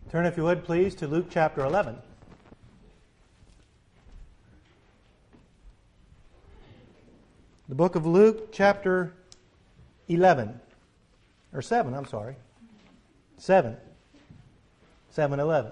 Turn, if you would, please, to Luke chapter 11. The book of Luke chapter 11. Or 7, I'm sorry. 7. 7:11.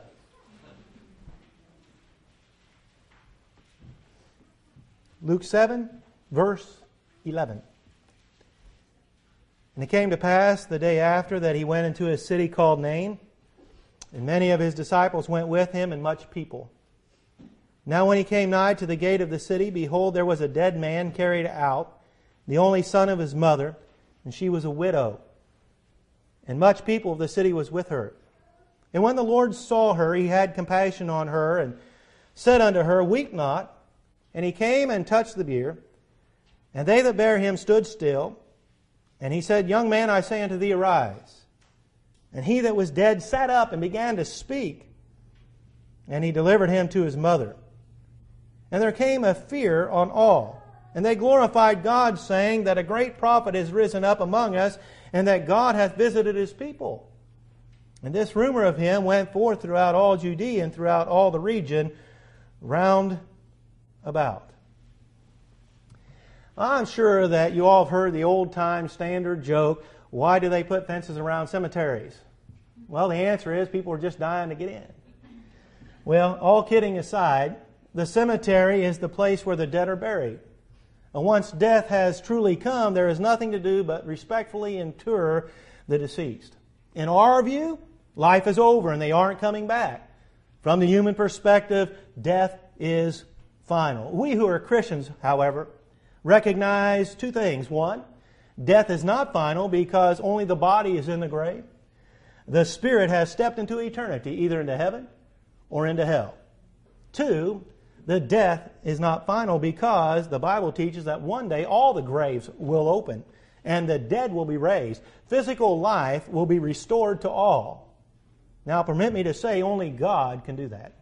Luke 7, verse 11. And it came to pass the day after that he went into a city called Nain, and many of his disciples went with him, and much people. Now when he came nigh to the gate of the city, behold, there was a dead man carried out, the only son of his mother, and she was a widow. And much people of the city was with her. And when the Lord saw her, he had compassion on her, and said unto her, Weep not. And he came and touched the bier, and they that bare him stood still. And he said, Young man, I say unto thee, arise. And he that was dead sat up and began to speak. And he delivered him to his mother. And there came a fear on all. And they glorified God, saying that a great prophet is risen up among us, and that God hath visited his people. And this rumor of him went forth throughout all Judea and throughout all the region round about. I'm sure that you all have heard the old-time standard joke, why do they put fences around cemeteries? Well, the answer is people are just dying to get in. Well, all kidding aside, the cemetery is the place where the dead are buried. And once death has truly come, there is nothing to do but respectfully inter the deceased. In our view, life is over and they aren't coming back. From the human perspective, death is final. We who are Christians, however, recognize two things. One, death is not final because only the body is in the grave. The spirit has stepped into eternity, either into heaven or into hell. Two, the death is not final because the Bible teaches that one day all the graves will open and the dead will be raised. Physical life will be restored to all. Now, permit me to say only God can do that.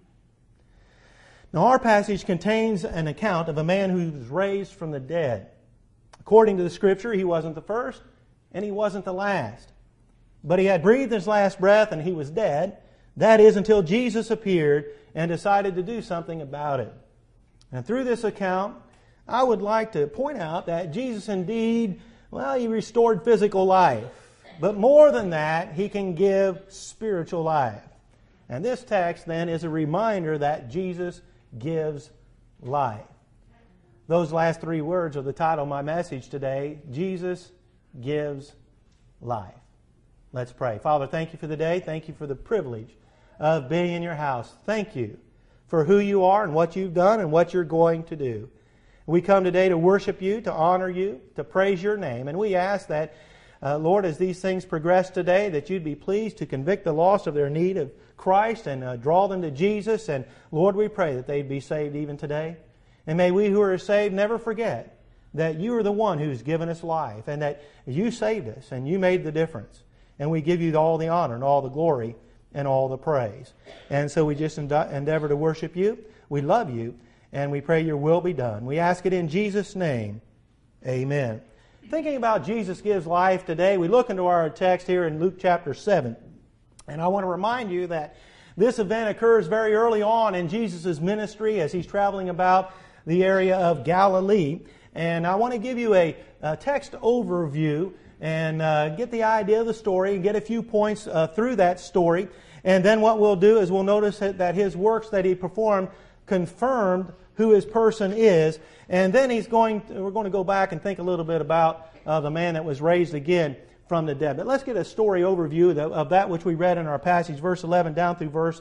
Now, our passage contains an account of a man who was raised from the dead. According to the Scripture, he wasn't the first and he wasn't the last. But he had breathed his last breath and he was dead. That is until Jesus appeared and decided to do something about it. And through this account, I would like to point out that Jesus indeed, he restored physical life. But more than that, he can give spiritual life. And this text then is a reminder that Jesus gives life. Those last three words are the title of my message today. Jesus gives life. Let's pray. Father, thank you for the day. Thank you for the privilege of being in your house. Thank you for who you are and what you've done and what you're going to do. We come today to worship you, to honor you, to praise your name. And we ask that, Lord, as these things progress today, that you'd be pleased to convict the lost of their need of Christ and draw them to Jesus. And Lord, we pray that they'd be saved even today. And may we who are saved never forget that you are the one who's given us life and that you saved us and you made the difference. And we give you all the honor and all the glory and all the praise. And so we just endeavor to worship you. We love you. And we pray your will be done. We ask it in Jesus' name. Amen. Thinking about Jesus gives life today, we look into our text here in Luke chapter 7. And I want to remind you that this event occurs very early on in Jesus' ministry as he's traveling about the area of Galilee. And I want to give you a text overview and get the idea of the story and get a few points through that story. And then what we'll do is we'll notice that his works that he performed confirmed who his person is. And then we're going to go back and think a little bit about the man that was raised again from the dead. But let's get a story overview of that which we read in our passage, verse 11 down through verse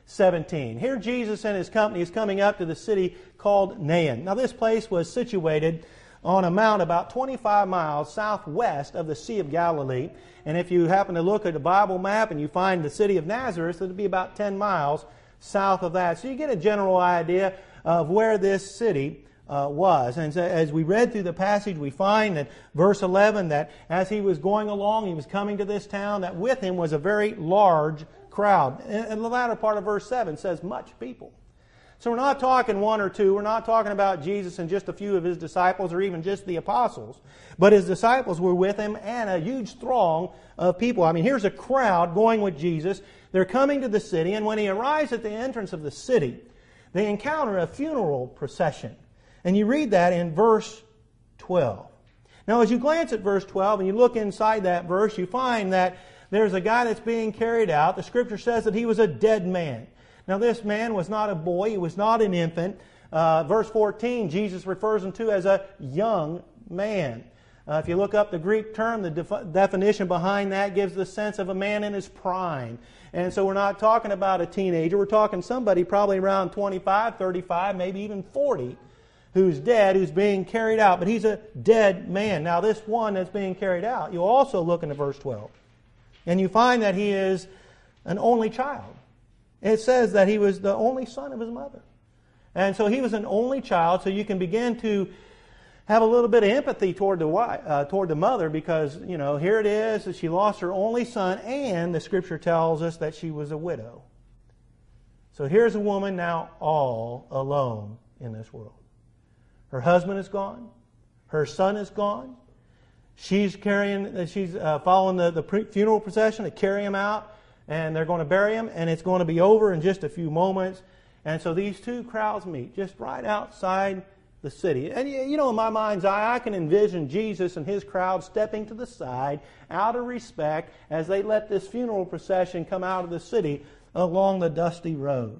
17. Here Jesus and his company is coming up to the city called Nain. Now this place was situated on a mount about 25 miles southwest of the Sea of Galilee. And if you happen to look at the Bible map and you find the city of Nazareth, it would be about 10 miles south of that. So you get a general idea of where this city was. And so as we read through the passage, we find that verse 11, that as he was going along, he was coming to this town, that with him was a very large crowd. And the latter part of verse 7 says much people. So we're not talking one or two. We're not talking about Jesus and just a few of His disciples or even just the apostles. But His disciples were with Him and a huge throng of people. I mean, here's a crowd going with Jesus. They're coming to the city, and when He arrives at the entrance of the city, they encounter a funeral procession. And you read that in verse 12. Now, as you glance at verse 12 and you look inside that verse, you find that there's a guy that's being carried out. The Scripture says that he was a dead man. Now, this man was not a boy. He was not an infant. Verse 14, Jesus refers him to as a young man. If you look up the Greek term, the definition behind that gives the sense of a man in his prime. And so we're not talking about a teenager. We're talking somebody probably around 25, 35, maybe even 40, who's dead, who's being carried out. But he's a dead man. Now, this one that's being carried out, you also look into verse 12, and you find that he is an only child. It says that he was the only son of his mother. And so he was an only child, so you can begin to have a little bit of empathy toward the mother, because, you know, here it is, she lost her only son, and the Scripture tells us that she was a widow. So here's a woman now all alone in this world. Her husband is gone. Her son is gone. She's following the funeral procession to carry him out, and they're going to bury him, and it's going to be over in just a few moments. And so these two crowds meet just right outside the city. And you know, in my mind's eye, I can envision Jesus and His crowd stepping to the side out of respect as they let this funeral procession come out of the city along the dusty road.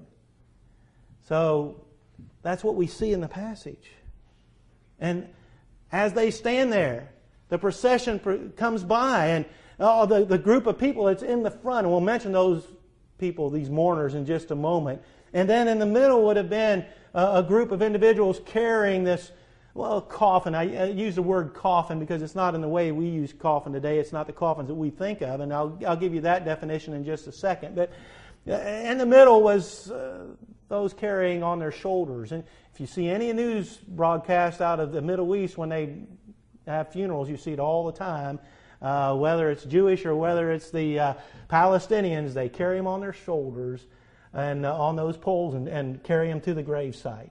So that's what we see in the passage. And as they stand there, the procession comes by, and the group of people that's in the front, and we'll mention those people, these mourners, in just a moment. And then in the middle would have been a group of individuals carrying this, coffin. I use the word coffin because it's not in the way we use coffin today. It's not the coffins that we think of, and I'll give you that definition in just a second. But in the middle was those carrying on their shoulders. And if you see any news broadcast out of the Middle East when they have funerals, you see it all the time. Whether it's Jewish or whether it's the Palestinians, they carry them on their shoulders and on those poles and carry them to the gravesite.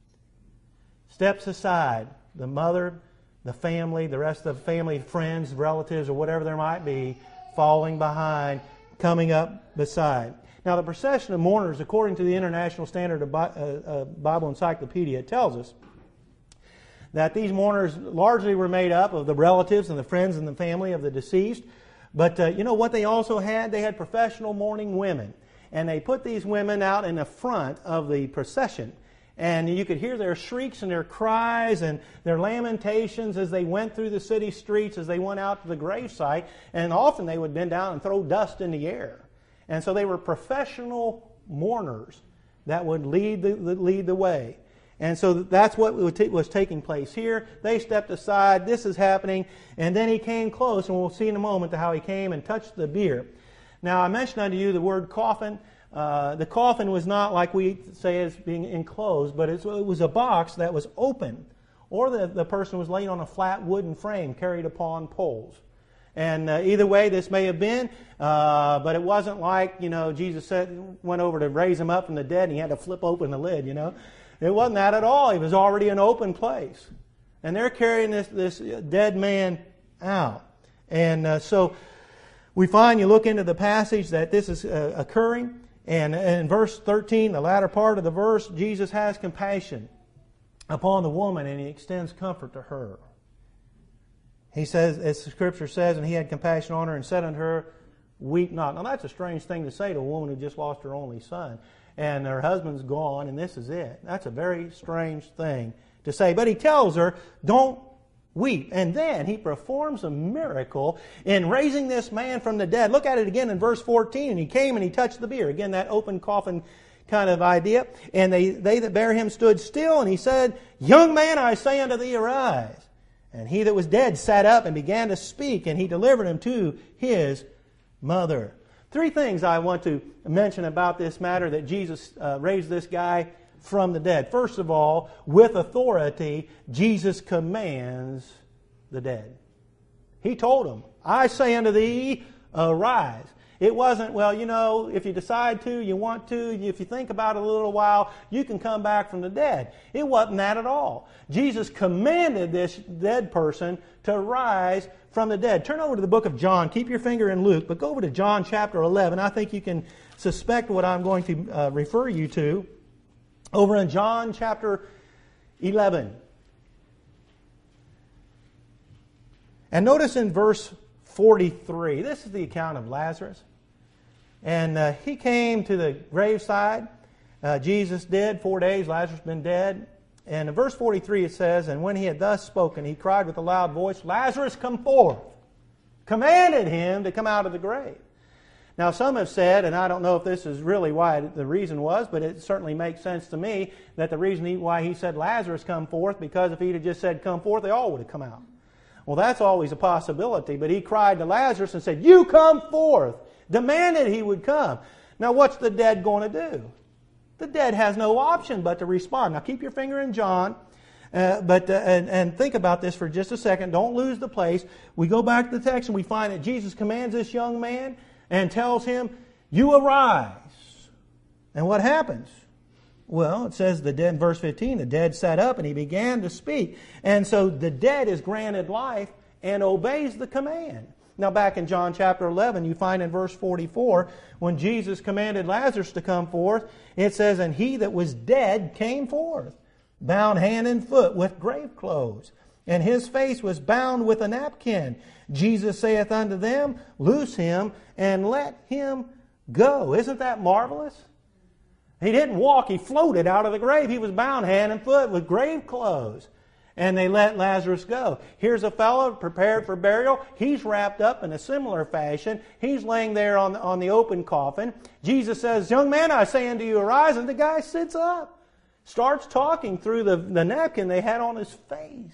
Steps aside, the mother, the family, the rest of the family, friends, relatives, or whatever there might be, falling behind, coming up beside. Now, the procession of mourners, according to the International Standard of Bible Encyclopedia, tells us that these mourners largely were made up of the relatives and the friends and the family of the deceased. But you know what they also had? They had professional mourning women. And they put these women out in the front of the procession. And you could hear their shrieks and their cries and their lamentations as they went through the city streets, as they went out to the gravesite. And often they would bend down and throw dust in the air. And so they were professional mourners that would lead the way. And so that's what was taking place here. They stepped aside. This is happening. And then he came close, and we'll see in a moment how he came and touched the bier. Now, I mentioned unto you the word coffin. The coffin was not like we say as being enclosed, but it was a box that was open. Or the person was laid on a flat wooden frame carried upon poles. And either way, this may have been, but it wasn't like, Jesus went over to raise him up from the dead and he had to flip open the lid, It wasn't that at all. He was already an open place. And they're carrying this dead man out. And so we find, you look into the passage, that this is occurring. And in verse 13, the latter part of the verse, Jesus has compassion upon the woman and He extends comfort to her. He says, as the Scripture says, and He had compassion on her and said unto her, weep not. Now that's a strange thing to say to a woman who just lost her only son. And her husband's gone, and this is it. That's a very strange thing to say. But He tells her, don't weep. And then He performs a miracle in raising this man from the dead. Look at it again in verse 14. And He came and He touched the bier. Again, that open coffin kind of idea. And they that bare him stood still, and He said, young man, I say unto thee, arise. And he that was dead sat up and began to speak, and He delivered him to his mother. Three things I want to mention about this matter, that Jesus raised this guy from the dead. First of all, with authority, Jesus commands the dead. He told him, I say unto thee, arise. It wasn't, well, if you decide to, you want to, if you think about it a little while, you can come back from the dead. It wasn't that at all. Jesus commanded this dead person to rise from the dead. Turn over to the book of John. Keep your finger in Luke, but go over to John chapter 11. I think you can suspect what I'm going to refer you to. Over in John chapter 11. And notice in verse 43, this is the account of Lazarus. And he came to the graveside. Jesus did. 4 days, Lazarus had been dead. And in verse 43 it says, and when he had thus spoken, he cried with a loud voice, Lazarus, come forth. Commanded him to come out of the grave. Now some have said, and I don't know if this is really why the reason was, but it certainly makes sense to me, that the reason why he said Lazarus come forth, because if he'd have just said come forth, they all would have come out. Well, that's always a possibility, but he cried to Lazarus and said, you come forth. Demanded he would come. Now what's the dead going to do? The dead has no option but to respond. Now keep your finger in John, and think about this for just a second. Don't lose the place. We go back to the text and we find that Jesus commands this young man and tells him, you arise. And what happens? Well, it says the dead in verse 15, the dead sat up and he began to speak. And so the dead is granted life and obeys the command. Now back in John chapter 11, you find in verse 44, when Jesus commanded Lazarus to come forth, it says, and he that was dead came forth, bound hand and foot with grave clothes, and his face was bound with a napkin. Jesus saith unto them, loose him and let him go. Isn't that marvelous? He didn't walk, he floated out of the grave. He was bound hand and foot with grave clothes. And they let Lazarus go. Here's a fellow prepared for burial. He's wrapped up in a similar fashion. He's laying there on the open coffin. Jesus says, young man, I say unto you, arise. And the guy sits up. Starts talking through the napkin they had on his face.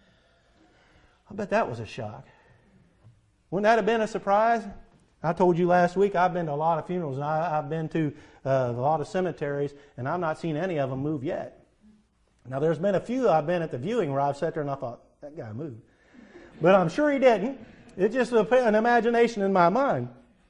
I bet that was a shock. Wouldn't that have been a surprise? I told you last week I've been to a lot of funerals and I've been to a lot of cemeteries and I've not seen any of them move yet. Now there's been a few I've been at the viewing where I've sat there and I thought, that guy moved. But I'm sure he didn't. It's just an imagination in my mind.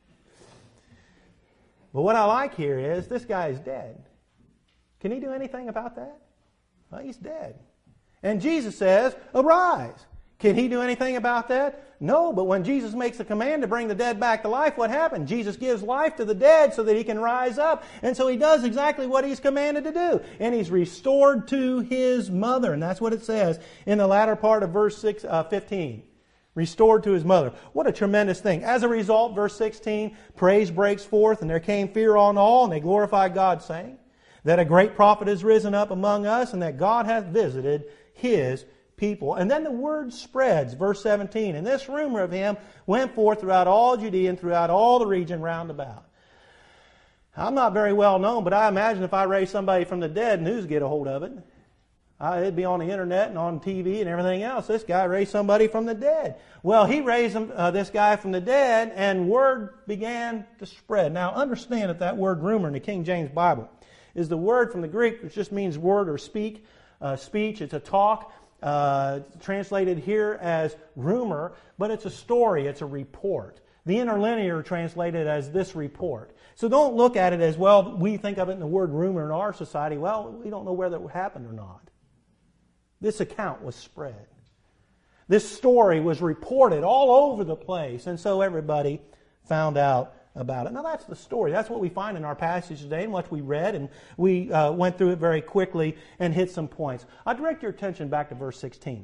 But what I like here is this guy is dead. Can he do anything about that? Well, he's dead. And Jesus says, arise. Can he do anything about that? No, but when Jesus makes a command to bring the dead back to life, what happened? Jesus gives life to the dead so that he can rise up. And so he does exactly what he's commanded to do. And he's restored to his mother. And that's what it says in the latter part of verse 15. Restored to his mother. What a tremendous thing. As a result, verse 16, praise breaks forth, and there came fear on all, and they glorified God, saying that a great prophet is risen up among us, and that God hath visited his people. And then the word spreads, verse 17, and this rumor of him went forth throughout all Judea and throughout all the region round about. I'm not very well known, but I imagine if I raised somebody from the dead, news get a hold of it. It'd be on the internet and on TV and everything else. This guy raised somebody from the dead. Well, he raised this guy from the dead, and word began to spread. Now, understand that word rumor in the King James Bible is the word from the Greek, which just means word or speak. Speech, it's a talk. Translated here as rumor, but it's a story, it's a report. The interlinear translated as this report. So don't look at it as, well, we think of it in the word rumor in our society. Well, we don't know whether it happened or not. This account was spread. This story was reported all over the place, and so everybody found out about it. Now that's the story. That's what we find in our passage today and what we read, and we went through it very quickly and hit some points. I'll direct your attention back to verse 16.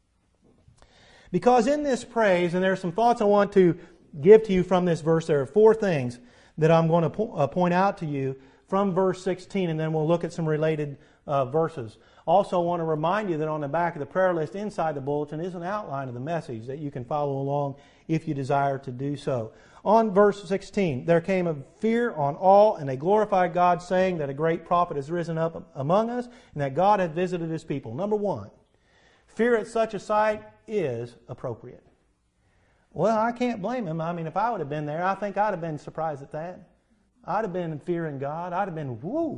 Because in this praise, and there are some thoughts I want to give to you from this verse, there are 4 things that I'm going to point out to you from verse 16, and then we'll look at some related verses. Also, I want to remind you that on the back of the prayer list inside the bulletin is an outline of the message that you can follow along if you desire to do so. On verse 16, there came a fear on all, and they glorified God, saying that a great prophet has risen up among us, and that God hath visited his people. Number 1, fear at such a sight is appropriate. Well, I can't blame him. I mean, if I would have been there, I think I'd have been surprised at that. I'd have been fearing God. I'd have been,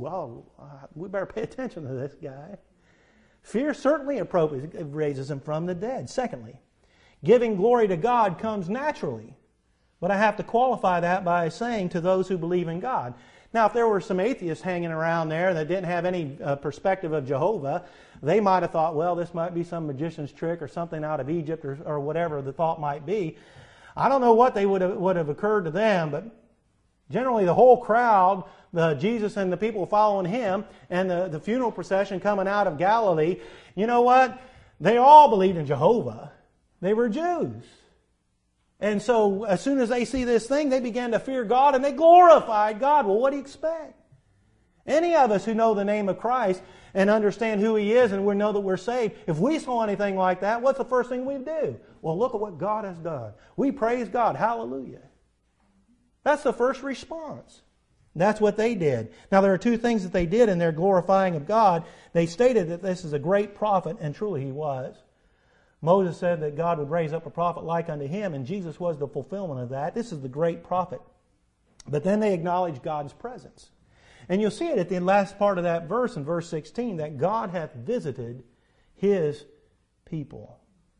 we better pay attention to this guy. Fear certainly appropriate. It raises him from the dead. Secondly, giving glory to God comes naturally. But I have to qualify that by saying to those who believe in God. Now, if there were some atheists hanging around there that didn't have any perspective of Jehovah, they might have thought, well, this might be some magician's trick or something out of Egypt or whatever the thought might be. I don't know what they would have occurred to them, but generally the whole crowd, Jesus and the people following him, and the funeral procession coming out of Galilee, you know what? They all believed in Jehovah. They were Jews. And so as soon as they see this thing, they began to fear God and they glorified God. Well, what do you expect? Any of us who know the name of Christ and understand who He is and we know that we're saved, if we saw anything like that, what's the first thing we'd do? Well, look at what God has done. We praise God. Hallelujah. That's the first response. That's what they did. Now, there are two things that they did in their glorifying of God. They stated that this is a great prophet, and truly he was. Moses said that God would raise up a prophet like unto him, and Jesus was the fulfillment of that. This is the great prophet. But then they acknowledge God's presence. And you'll see it at the last part of that verse, in verse 16, that God hath visited His people.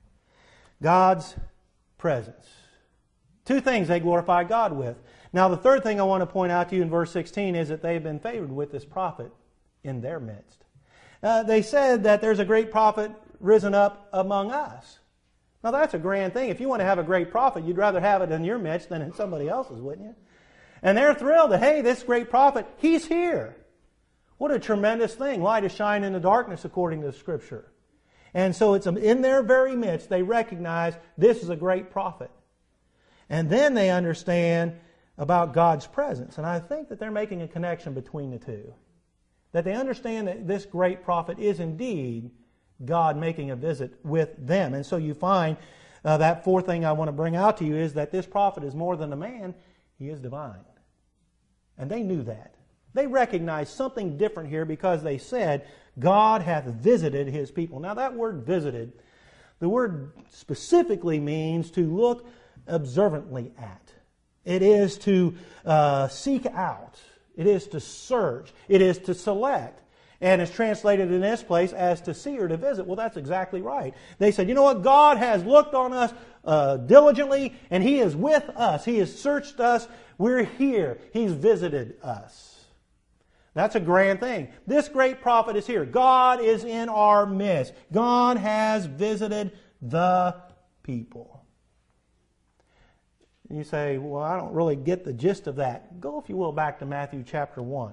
God's presence. Two things they glorify God with. Now, the third thing I want to point out to you in verse 16 is that they've been favored with this prophet in their midst. They said that there's a great prophet risen up among us. Now, that's a grand thing. If you want to have a great prophet, you'd rather have it in your midst than in somebody else's, wouldn't you? And they're thrilled that, hey, this great prophet, he's here. What a tremendous thing. Light is shining in the darkness, according to the Scripture. And so it's in their very midst, they recognize this is a great prophet. And then they understand about God's presence. And I think that they're making a connection between the two. That they understand that this great prophet is indeed God making a visit with them. And so you find that fourth thing I want to bring out to you is that this prophet is more than a man. He is divine. And they knew that. They recognized something different here because they said, God hath visited His people. Now that word visited, the word specifically means to look observantly at. It is to seek out. It is to search. It is to select. And it's translated in this place as to see or to visit. Well, that's exactly right. They said, you know what? God has looked on us diligently, and He is with us. He has searched us. We're here. He's visited us. That's a grand thing. This great prophet is here. God is in our midst. God has visited the people. You say, well, I don't really get the gist of that. Go, if you will, back to Matthew chapter 1.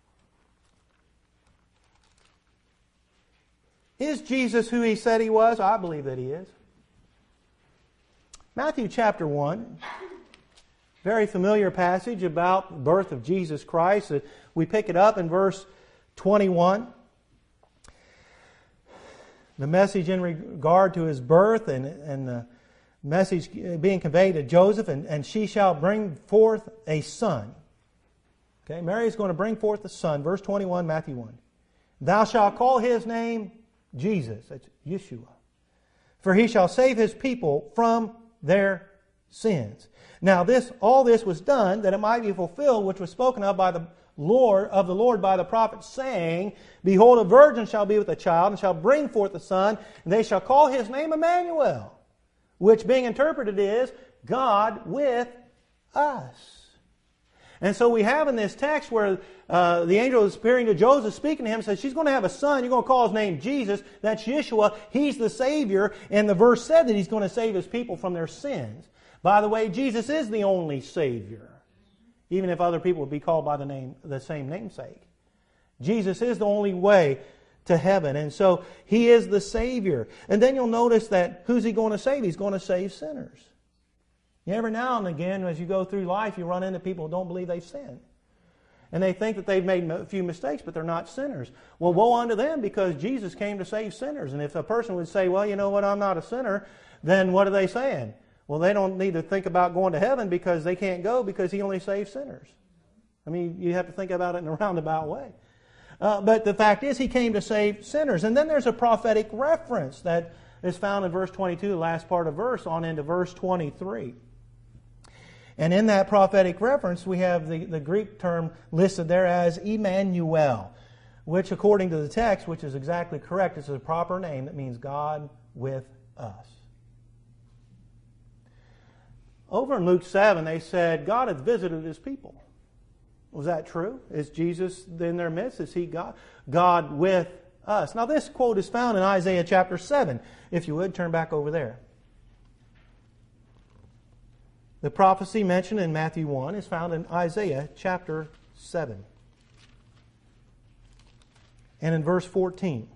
Is Jesus who He said He was? I believe that He is. Matthew chapter 1, very familiar passage about the birth of Jesus Christ. We pick it up in verse 21. The message in regard to His birth and the message being conveyed to Joseph, and she shall bring forth a son. Okay, Mary is going to bring forth a son. Verse 21, Matthew 1. Thou shalt call His name Jesus. That's Yeshua. For He shall save His people from their sins. Now all this was done that it might be fulfilled, which was spoken of by the Lord by the prophet, saying, Behold, a virgin shall be with a child, and shall bring forth a son, and they shall call His name Emmanuel. Which being interpreted is God with us. And so we have in this text where the angel is appearing to Joseph, speaking to him, says, she's going to have a son. You're going to call his name Jesus. That's Yeshua. He's the Savior. And the verse said that He's going to save His people from their sins. By the way, Jesus is the only Savior. Even if other people would be called by the same namesake. Jesus is the only way to heaven. And so He is the Savior. And then you'll notice that who's He going to save? He's going to save sinners. Every now and again, as you go through life, you run into people who don't believe they've sinned. And they think that they've made a few mistakes, but they're not sinners. Well, woe unto them, because Jesus came to save sinners. And if a person would say, well, you know what, I'm not a sinner, then what are they saying? Well, they don't need to think about going to heaven because they can't go because He only saves sinners. I mean, you have to think about it in a roundabout way. But the fact is, He came to save sinners. And then there's a prophetic reference that is found in verse 22, the last part of verse, on into verse 23. And in that prophetic reference, we have the Greek term listed there as Emmanuel, which according to the text, which is exactly correct, is a proper name that means God with us. over in Luke 7, they said, God has visited His people. Was that true? Is Jesus in their midst? Is He God? God with us. Now this quote is found in Isaiah chapter 7. If you would, turn back over there. The prophecy mentioned in Matthew 1 is found in Isaiah chapter 7. And in verse 14.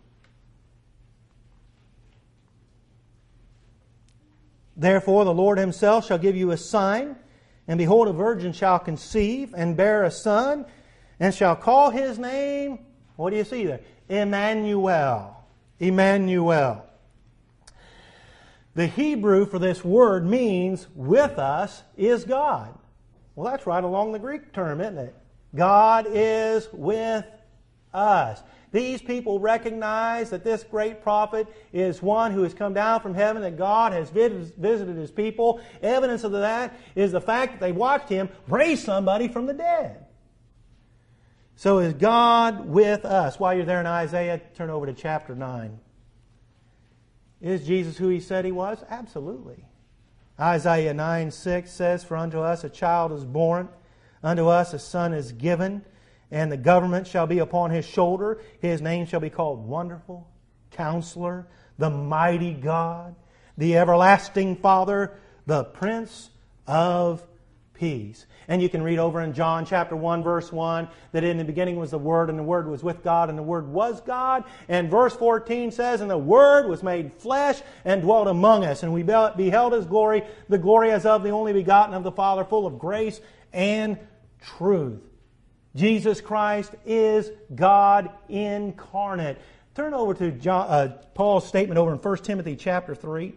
Therefore the Lord Himself shall give you a sign, and behold, a virgin shall conceive and bear a son, and shall call His name, what do you see there? Emmanuel. Emmanuel. The Hebrew for this word means with us is God. Well, that's right along the Greek term, isn't it? God is with us. These people recognize that this great prophet is one who has come down from heaven, that God has visited His people. Evidence of that is the fact that they watched Him raise somebody from the dead. So is God with us? While you're there in Isaiah, turn over to chapter 9. Is Jesus who He said He was? Absolutely. Isaiah 9:6 says, For unto us a child is born, unto us a son is given, and the government shall be upon His shoulder. His name shall be called Wonderful, Counselor, the Mighty God, the Everlasting Father, the Prince of Peace. And you can read over in John chapter 1 verse 1 that in the beginning was the Word, and the Word was with God, and the Word was God. And verse 14 says, And the Word was made flesh and dwelt among us, and we beheld His glory, the glory as of the only begotten of the Father, full of grace and truth. Jesus Christ is God incarnate. Turn over to Paul's statement over in 1 Timothy chapter 3.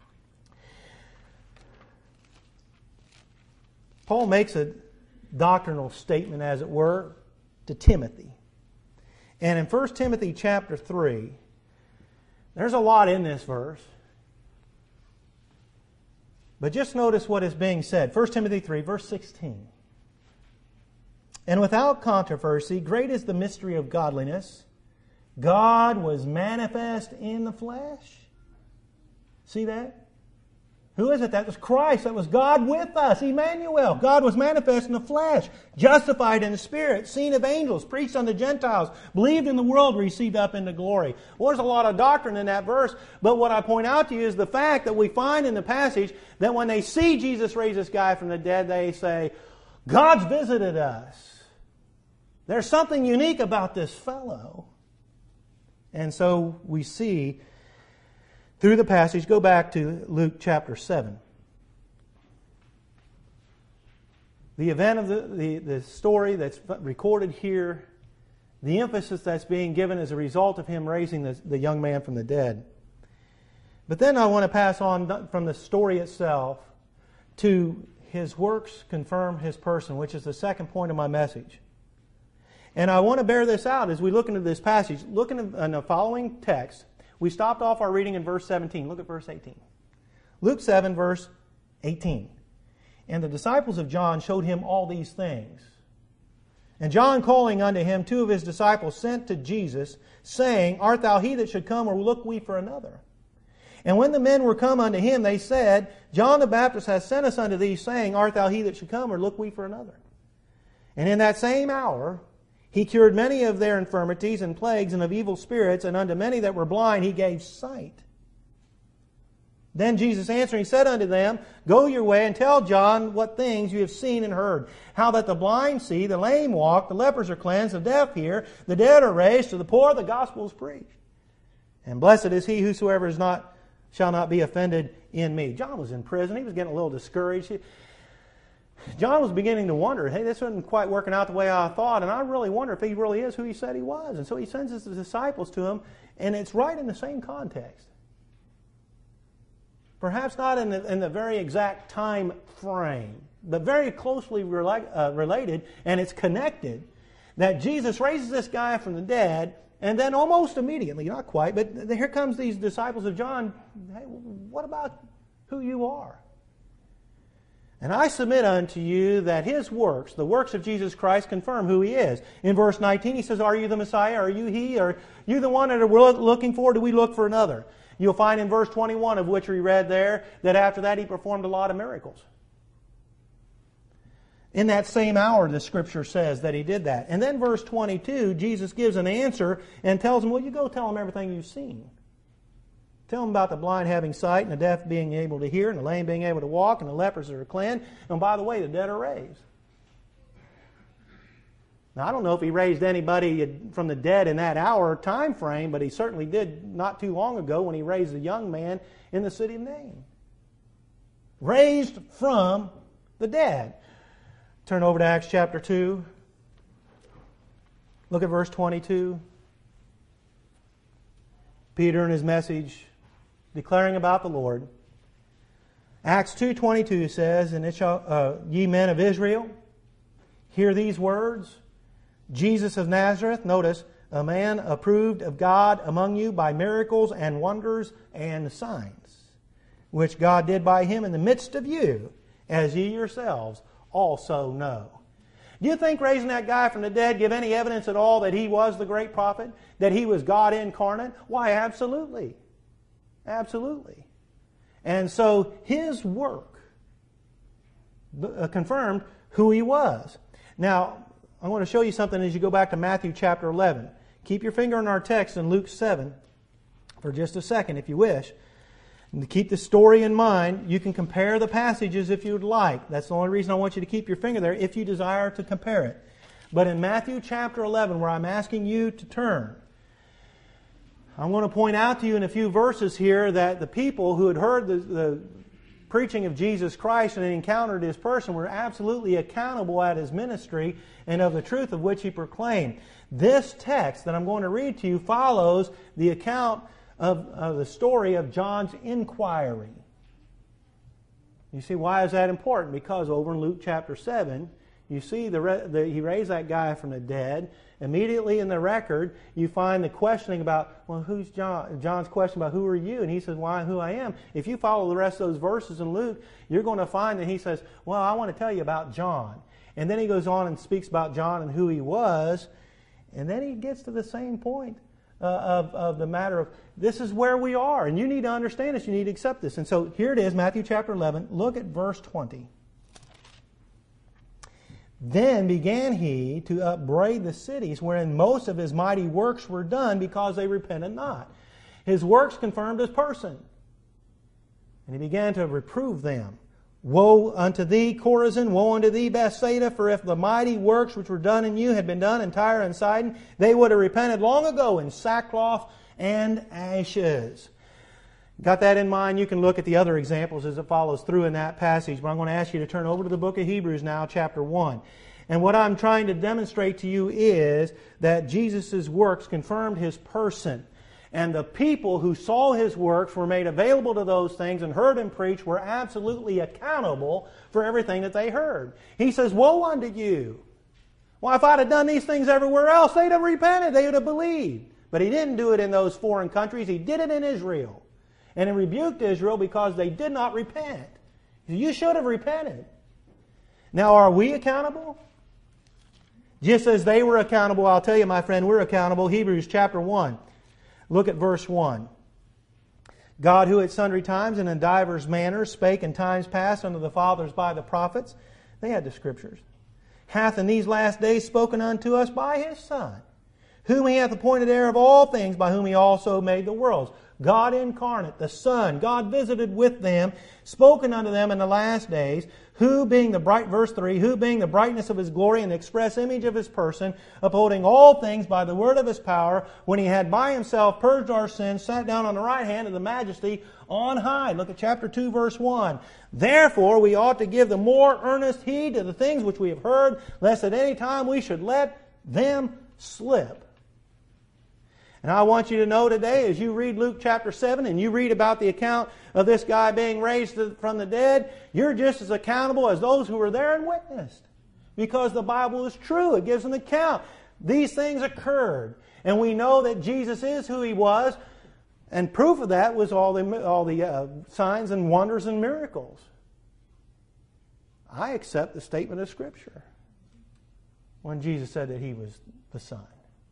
Paul makes a doctrinal statement, as it were, to Timothy. And in 1 Timothy chapter 3, there's a lot in this verse. But just notice what is being said. 1 Timothy 3, verse 16. And without controversy, great is the mystery of godliness. God was manifest in the flesh. See that? Who is it? That was Christ. That was God with us. Emmanuel. God was manifest in the flesh. Justified in the Spirit. Seen of angels. Preached unto Gentiles. Believed in the world. Received up into glory. Well, there's a lot of doctrine in that verse. But what I point out to you is the fact that we find in the passage that when they see Jesus raise this guy from the dead, they say, God's visited us. There's something unique about this fellow. And so we see through the passage, go back to Luke chapter 7. The event of the story that's recorded here, the emphasis that's being given as a result of Him raising the young man from the dead. But then I want to pass on from the story itself to His works confirm His person, which is the second point of my message. And I want to bear this out as we look into this passage. Look in the following text. We stopped off our reading in verse 17. Look at verse 18. Luke 7, verse 18. And the disciples of John showed him all these things. And John, calling unto him 2 of his disciples, sent to Jesus, saying, Art thou he that should come, or look we for another? And when the men were come unto him, they said, John the Baptist hath sent us unto thee, saying, Art thou he that should come, or look we for another? And in that same hour He cured many of their infirmities and plagues and of evil spirits, and unto many that were blind He gave sight. Then Jesus answering said unto them, Go your way and tell John what things you have seen and heard, how that the blind see, the lame walk, the lepers are cleansed, the deaf hear, the dead are raised, to the poor the gospel is preached. And blessed is he whosoever shall not be offended in me. John was in prison. He was getting a little discouraged. John was beginning to wonder, hey, this isn't quite working out the way I thought, and I really wonder if he really is who he said he was. And so he sends his disciples to him, and it's right in the same context. Perhaps not in the very exact time frame, but very closely related, and it's connected, that Jesus raises this guy from the dead, and then almost immediately, not quite, but here comes these disciples of John, hey, what about who you are? And I submit unto you that His works, the works of Jesus Christ, confirm who He is. In verse 19 He says, Are you the Messiah? Are you He? Are you the one that we're looking for? Do we look for another? You'll find in verse 21, of which we read there, that after that He performed a lot of miracles. In that same hour, the Scripture says that he did that. And then verse 22, Jesus gives an answer and tells him, well, you go tell them everything you've seen. Tell them about the blind having sight, and the deaf being able to hear, and the lame being able to walk, and the lepers that are cleansed. And by the way, the dead are raised. Now, I don't know if he raised anybody from the dead in that hour time frame, but he certainly did not too long ago when he raised a young man in the city of Nain. Raised from the dead. Turn over to Acts chapter 2. Look at verse 22. Peter in his message declaring about the Lord. Acts 2:22 says, and it shall, ye men of Israel, hear these words. Jesus of Nazareth, notice, a man approved of God among you by miracles and wonders and signs, which God did by him in the midst of you, as ye yourselves also know. Do you think raising that guy from the dead give any evidence at all that he was the great prophet? That he was God incarnate? Why, absolutely. Absolutely. And so his work confirmed who he was. Now, I want to show you something as you go back to Matthew chapter 11. Keep your finger on our text in Luke 7 for just a second if you wish. And to keep the story in mind, you can compare the passages if you would like. That's the only reason I want you to keep your finger there, if you desire to compare it. But in Matthew chapter 11, where I'm asking you to turn, I want to point out to you in a few verses here that the people who had heard the preaching of Jesus Christ and encountered His person were absolutely accountable at His ministry and of the truth of which He proclaimed. This text that I'm going to read to you follows the account of the story of John's inquiry. You see, why is that important? Because over in Luke chapter 7, you see he raised that guy from the dead. Immediately in the record, you find the questioning about, well, who's John? John's question about, who are you? And he says, why, who I am. If you follow the rest of those verses in Luke, you're going to find that he says, well, I want to tell you about John. And then he goes on and speaks about John and who he was. And then he gets to the same point of the matter of, this is where we are. And you need to understand this. You need to accept this. And so here it is, Matthew chapter 11. Look at verse 20. Then began he to upbraid the cities wherein most of his mighty works were done, because they repented not. His works confirmed his person. And he began to reprove them. Woe unto thee, Chorazin! Woe unto thee, Bethsaida! For if the mighty works which were done in you had been done in Tyre and Sidon, they would have repented long ago in sackcloth and ashes. Got that in mind? You can look at the other examples as it follows through in that passage. But I'm going to ask you to turn over to the book of Hebrews now, chapter 1. And what I'm trying to demonstrate to you is that Jesus' works confirmed His person. And the people who saw His works were made available to those things and heard Him preach were absolutely accountable for everything that they heard. He says, woe unto you! Well, if I'd have done these things everywhere else, they'd have repented. They would have believed. But He didn't do it in those foreign countries. He did it in Israel. And He rebuked Israel because they did not repent. You should have repented. Now, are we accountable? Just as they were accountable, I'll tell you, my friend, we're accountable. Hebrews chapter 1. Look at verse 1. God, who at sundry times and in divers manners spake in times past unto the fathers by the prophets, they had the Scriptures, hath in these last days spoken unto us by His Son, whom He hath appointed heir of all things, by whom He also made the worlds. God incarnate, the Son, God visited with them, spoken unto them in the last days, who being verse 3, who being the brightness of His glory and the express image of His person, upholding all things by the word of His power, when He had by Himself purged our sins, sat down on the right hand of the Majesty on high. Look at chapter 2, verse 1. Therefore we ought to give the more earnest heed to the things which we have heard, lest at any time we should let them slip. And I want you to know today, as you read Luke chapter 7 and you read about the account of this guy being raised from the dead, you're just as accountable as those who were there and witnessed. Because the Bible is true. It gives an account. These things occurred. And we know that Jesus is who He was. And proof of that was all the signs and wonders and miracles. I accept the statement of Scripture when Jesus said that He was the Son.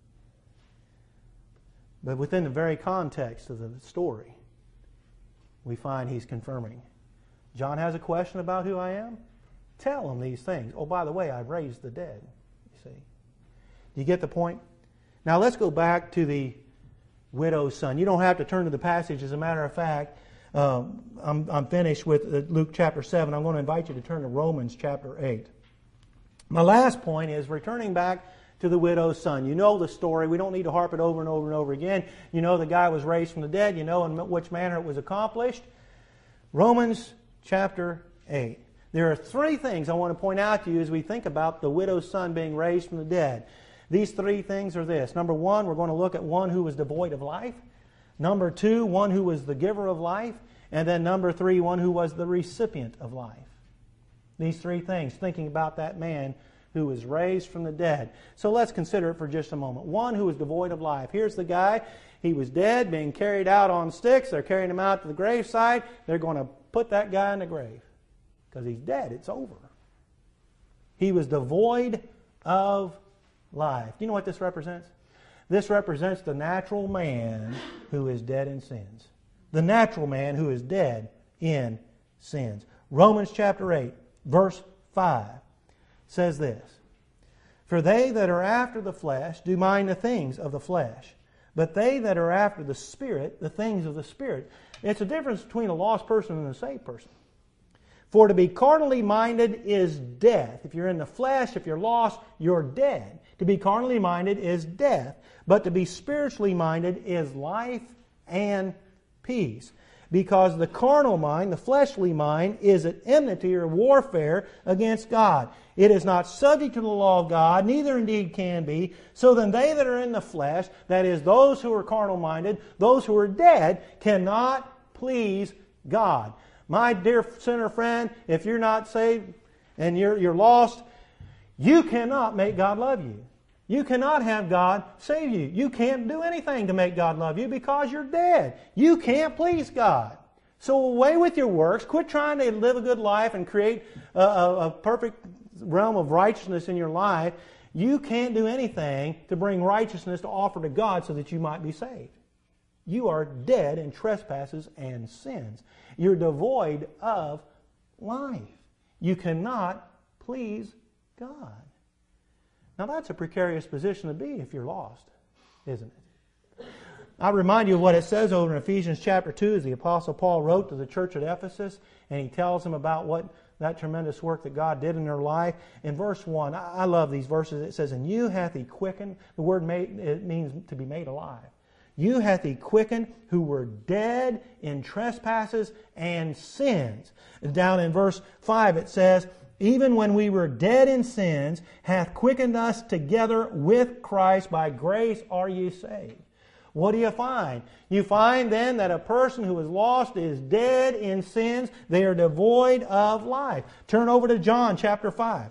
But within the very context of the story, we find He's confirming. John has a question about who I am. tell them these things. Oh, by the way, I've raised the dead. You see? Do you get the point? Now let's go back to the widow's son. You don't have to turn to the passage. As a matter of fact, I'm finished with Luke chapter 7. I'm going to invite you to turn to Romans chapter 8. My last point is returning back to the widow's son. You know the story. We don't need to harp it over and over and over again. You know the guy was raised from the dead. You know in which manner it was accomplished. Romans chapter 8. There are three things I want to point out to you as we think about the widow's son being raised from the dead. These three things are this. Number one, we're going to look at one who was devoid of life. Number two, one who was the giver of life. And then number three, one who was the recipient of life. These three things, thinking about that man who was raised from the dead. So let's consider it for just a moment. One who was devoid of life. Here's the guy. He was dead, being carried out on sticks. They're carrying him out to the graveside. They're going to put that guy in the grave because he's dead. It's over. He was devoid of life. Do you know what this represents? This represents the natural man who is dead in sins. The natural man who is dead in sins. Romans chapter 8, verse 5 says this. For they that are after the flesh do mind the things of the flesh, but they that are after the Spirit, the things of the Spirit. It's a difference between a lost person and a saved person. For to be carnally minded is death. If you're in the flesh, if you're lost, you're dead. To be carnally minded is death. But to be spiritually minded is life and peace. Because the carnal mind, the fleshly mind, is at enmity or warfare against God. It is not subject to the law of God, neither indeed can be. So then they that are in the flesh, that is, those who are carnal minded, those who are dead, cannot please God. My dear sinner friend, if you're not saved and you're lost, you cannot make God love you. You cannot have God save you. You can't do anything to make God love you because you're dead. You can't please God. So away with your works. Quit trying to live a good life and create a perfect realm of righteousness in your life. You can't do anything to bring righteousness to offer to God so that you might be saved. You are dead in trespasses and sins. You're devoid of life. You cannot please God. Now that's a precarious position to be if you're lost, isn't it? I remind you of what it says over in Ephesians chapter 2 as the Apostle Paul wrote to the church at Ephesus, and he tells them about what that tremendous work that God did in their life. In verse 1, I love these verses. It says, and you hath he quickened. The word made, it means to be made alive. You hath he quickened who were dead in trespasses and sins. Down in verse 5 it says, even when we were dead in sins, hath quickened us together with Christ. By grace are ye saved. What do you find? You find then that a person who is lost is dead in sins. They are devoid of life. Turn over to John chapter 5.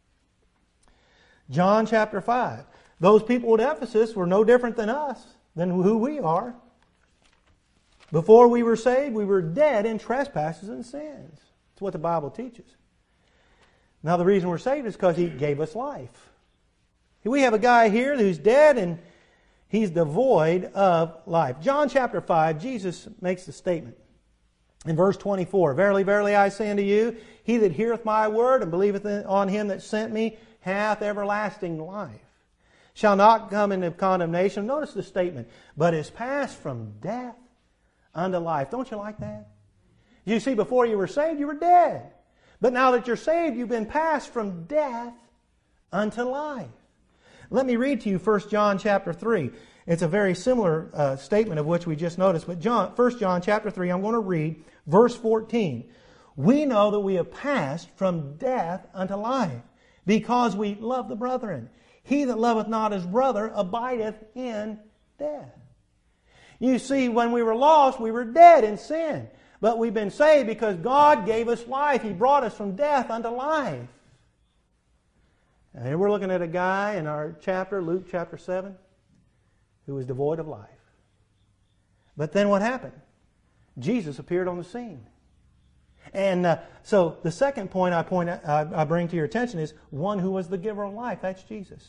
John chapter 5. Those people at Ephesus were no different than us, than who we are. Before we were saved, we were dead in trespasses and sins. That's what the Bible teaches. Now the reason we're saved is because He gave us life. We have a guy here who's dead and he's devoid of life. John chapter 5, Jesus makes the statement in verse 24. Verily, verily, I say unto you, he that heareth my word and believeth on him that sent me hath everlasting life. Shall not come into condemnation. Notice the statement. But is passed from death unto life. Don't you like that? You see, before you were saved, you were dead. But now that you're saved, you've been passed from death unto life. Let me read to you 1 John chapter 3. It's a very similar statement of which we just noticed. But 1 John chapter 3, I'm going to read verse 14. We know that we have passed from death unto life, because we love the brethren. He that loveth not his brother abideth in death. You see, when we were lost, we were dead in sin. But we've been saved because God gave us life. He brought us from death unto life. And here we're looking at a guy in our chapter, Luke chapter 7, who was devoid of life. But then what happened? Jesus appeared on the scene. And so the second point I bring to your attention is one who was the giver of life. That's Jesus.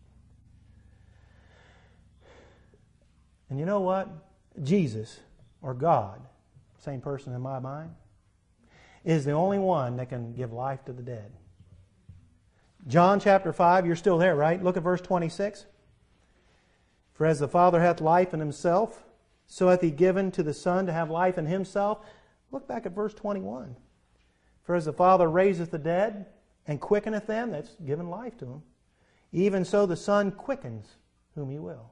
And you know what? Jesus, or God, same person in my mind, is the only one that can give life to the dead. John chapter 5, you're still there, right? Look at verse 26. For as the Father hath life in himself, so hath he given to the Son to have life in himself. Look back at verse 21. For as the Father raiseth the dead and quickeneth them, that's given life to them, even so the Son quickens whom he will.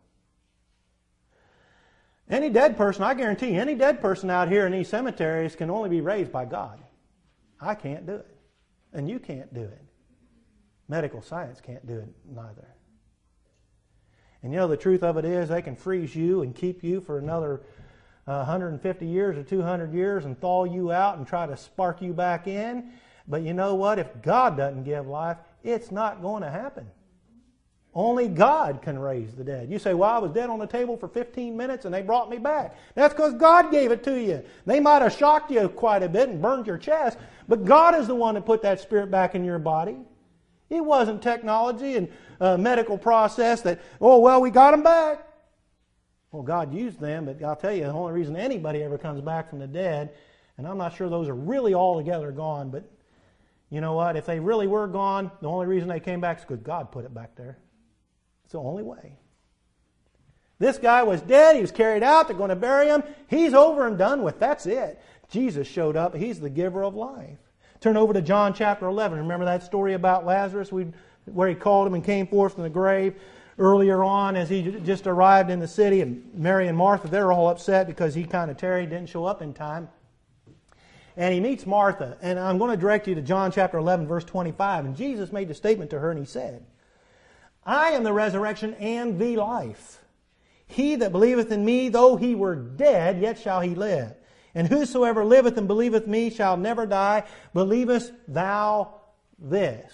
Any dead person, I guarantee you, any dead person out here in these cemeteries can only be raised by God. I can't do it. And you can't do it. Medical science can't do it neither. And you know, the truth of it is they can freeze you and keep you for another 150 years or 200 years and thaw you out and try to spark you back in. But you know what? If God doesn't give life, it's not going to happen. Only God can raise the dead. You say, well, I was dead on the table for 15 minutes and they brought me back. That's because God gave it to you. They might have shocked you quite a bit and burned your chest, but God is the one that put that spirit back in your body. It wasn't technology and medical process that, oh, well, we got them back. Well, God used them, but I'll tell you, the only reason anybody ever comes back from the dead, and I'm not sure those are really altogether gone, but you know what? If they really were gone, the only reason they came back is because God put it back there. It's the only way. This guy was dead. He was carried out. They're going to bury him. He's over and done with. That's it. Jesus showed up. He's the giver of life. Turn over to John chapter 11. Remember that story about Lazarus where he called him and came forth from the grave earlier on as he just arrived in the city. And Mary and Martha, they're all upset because he kind of tarried, didn't show up in time. And he meets Martha. And I'm going to direct you to John chapter 11, verse 25. And Jesus made the statement to her and he said, I am the resurrection and the life. He that believeth in me, though he were dead, yet shall he live. And whosoever liveth and believeth me shall never die. Believest thou this?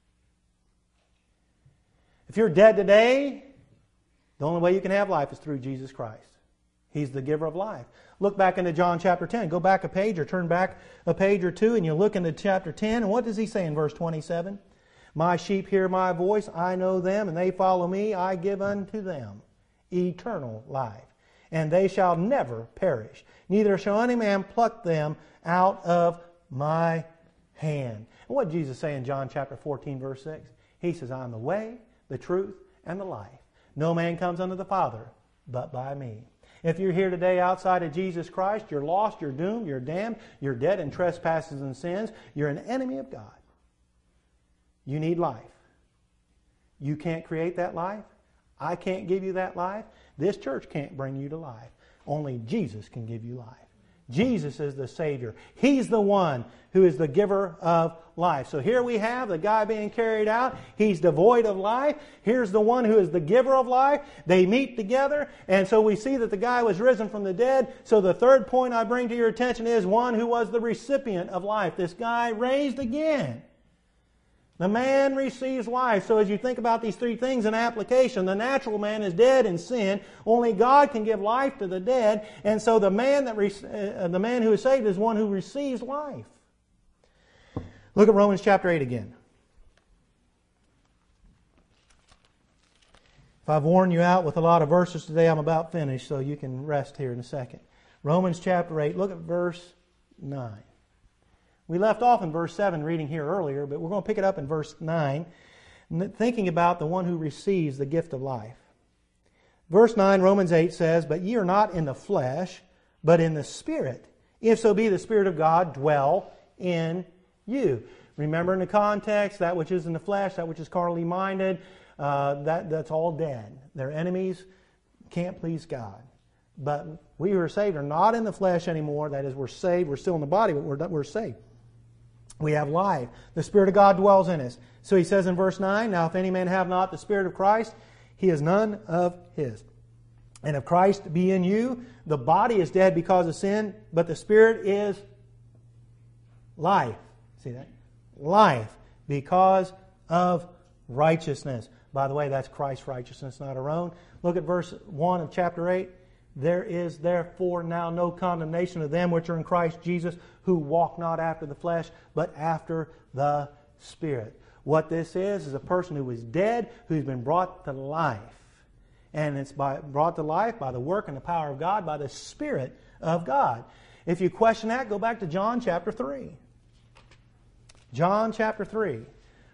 If you're dead today, the only way you can have life is through Jesus Christ. He's the giver of life. Look back into John chapter 10. Go back a page or turn back a page or two and you look into chapter 10. And what does he say in verse 27? My sheep hear my voice, I know them, and they follow me. I give unto them eternal life, and they shall never perish. Neither shall any man pluck them out of my hand. And what did Jesus say in John chapter 14, verse 6? He says, I am the way, the truth, and the life. No man comes unto the Father but by me. If you're here today outside of Jesus Christ, you're lost, you're doomed, you're damned, you're dead in trespasses and sins. You're an enemy of God. You need life. You can't create that life. I can't give you that life. This church can't bring you to life. Only Jesus can give you life. Jesus is the Savior. He's the one who is the giver of life. So here we have the guy being carried out. He's devoid of life. Here's the one who is the giver of life. They meet together. And so we see that the guy was risen from the dead. So the third point I bring to your attention is one who was the recipient of life. This guy raised again. The man receives life. So as you think about these three things in application, the natural man is dead in sin. Only God can give life to the dead. And so the man who is saved is one who receives life. Look at Romans chapter 8 again. If I've worn you out with a lot of verses today, I'm about finished, so you can rest here in a second. Romans chapter 8, look at verse 9. We left off in verse 7 reading here earlier, but we're going to pick it up in verse 9, thinking about the one who receives the gift of life. Verse 9, Romans 8 says, But ye are not in the flesh, but in the Spirit, if so be the Spirit of God dwell in you. Remember in the context, that which is in the flesh, that which is carnally minded, that's all dead. They're enemies, can't please God. But we who are saved are not in the flesh anymore. That is, we're saved. We're still in the body, but we're saved. We have life. The Spirit of God dwells in us. So he says in verse 9, Now if any man have not the Spirit of Christ, he is none of his. And if Christ be in you, the body is dead because of sin, but the Spirit is life. See that? Life because of righteousness. By the way, that's Christ's righteousness, not our own. Look at verse 1 of chapter 8. There is therefore now no condemnation of them which are in Christ Jesus, who walk not after the flesh, but after the Spirit. What this is a person who is dead, who's been brought to life. And it's brought to life by the work and the power of God, by the Spirit of God. If you question that, go back to John chapter 3. John chapter 3.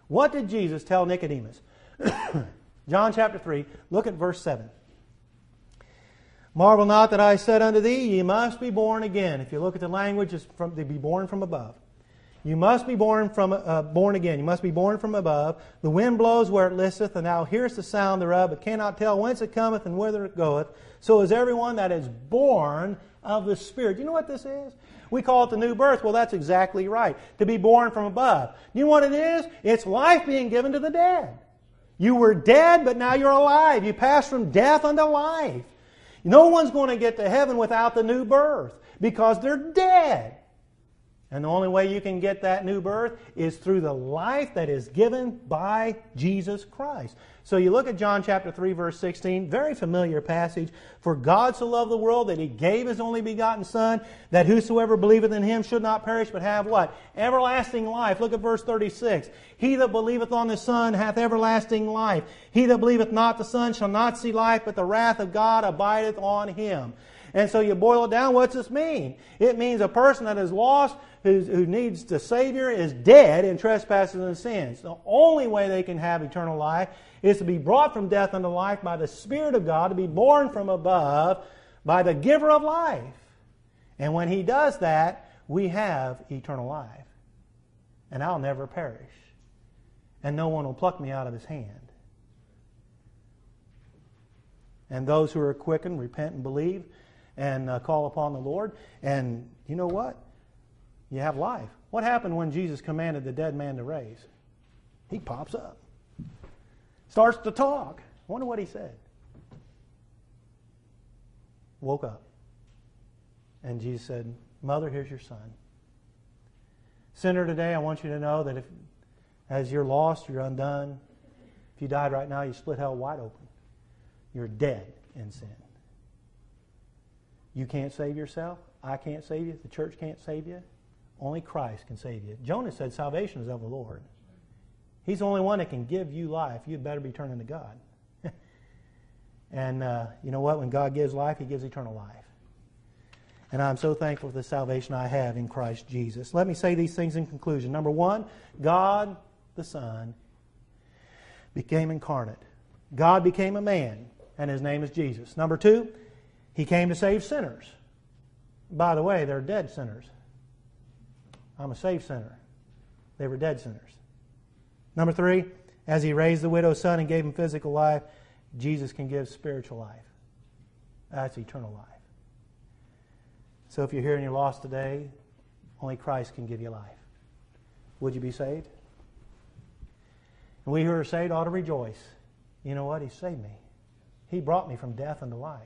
What did Jesus tell Nicodemus? John chapter 3, look at verse 7. Marvel not that I said unto thee, ye must be born again. If you look at the language, it's to be born from above. You must be born again. You must be born from above. The wind blows where it listeth, and thou hearest the sound thereof, but cannot tell whence it cometh and whither it goeth. So is everyone that is born of the Spirit. Do you know what this is? We call it the new birth. Well, that's exactly right. To be born from above. You know what it is? It's life being given to the dead. You were dead, but now you're alive. You passed from death unto life. No one's going to get to heaven without the new birth because they're dead. And the only way you can get that new birth is through the life that is given by Jesus Christ. So you look at John chapter 3, verse 16, very familiar passage. For God so loved the world that He gave His only begotten Son, that whosoever believeth in Him should not perish, but have what? Everlasting life. Look at verse 36. He that believeth on the Son hath everlasting life. He that believeth not the Son shall not see life, but the wrath of God abideth on him. And so you boil it down, what's this mean? It means a person that is lost, who needs the Savior, is dead in trespasses and sins. The only way they can have eternal life is to be brought from death unto life by the Spirit of God, to be born from above by the giver of life. And when He does that, we have eternal life. And I'll never perish. And no one will pluck me out of His hand. And those who are quickened, repent and believe, and call upon the Lord. And you know what? You have life. What happened when Jesus commanded the dead man to raise? He pops up. Starts to talk. I wonder what he said. Woke up. And Jesus said, Mother, here's your son. Sinner, today I want you to know that as you're lost, you're undone. If you died right now, you split hell wide open. You're dead in sin. You can't save yourself. I can't save you. The church can't save you. Only Christ can save you. Jonah said salvation is of the Lord. He's the only one that can give you life. You'd better be turning to God. And you know what? When God gives life, He gives eternal life. And I'm so thankful for the salvation I have in Christ Jesus. Let me say these things in conclusion. Number one, God the Son became incarnate. God became a man, and His name is Jesus. Number two, He came to save sinners. By the way, they're dead sinners. I'm a saved sinner. They were dead sinners. Number three, as He raised the widow's son and gave him physical life, Jesus can give spiritual life. That's eternal life. So if you're here and you're lost today, only Christ can give you life. Would you be saved? And we who are saved ought to rejoice. You know what? He saved me. He brought me from death unto life.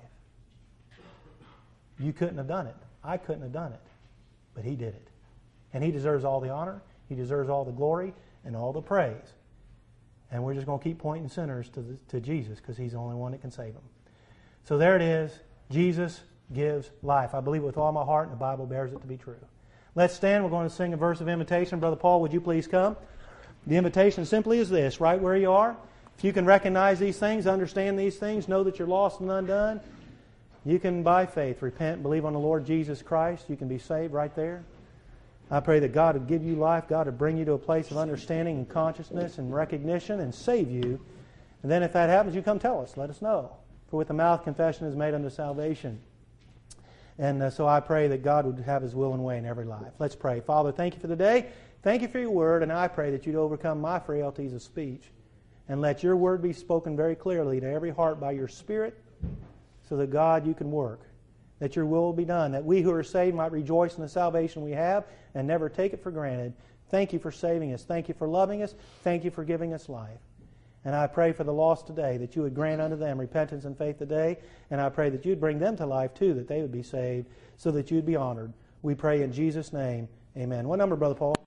You couldn't have done it. I couldn't have done it. But He did it. And He deserves all the honor. He deserves all the glory and all the praise. And we're just going to keep pointing sinners to Jesus because He's the only one that can save them. So there it is. Jesus gives life. I believe it with all my heart, and the Bible bears it to be true. Let's stand. We're going to sing a verse of invitation. Brother Paul, would you please come? The invitation simply is this, right where you are. If you can recognize these things, understand these things, know that you're lost and undone, you can, by faith, repent, believe on the Lord Jesus Christ. You can be saved right there. I pray that God would give you life. God would bring you to a place of understanding and consciousness and recognition and save you. And then if that happens, you come tell us. Let us know. For with the mouth confession is made unto salvation. And so I pray that God would have His will and way in every life. Let's pray. Father, thank You for the day. Thank You for Your word. And I pray that You'd overcome my frailties of speech. And let Your word be spoken very clearly to every heart by Your Spirit, so that, God, You can work. That Your will be done. That we who are saved might rejoice in the salvation we have and never take it for granted. Thank You for saving us. Thank You for loving us. Thank You for giving us life. And I pray for the lost today that You would grant unto them repentance and faith today. And I pray that You'd bring them to life too, that they would be saved, so that You'd be honored. We pray in Jesus' name. Amen. What number, Brother Paul?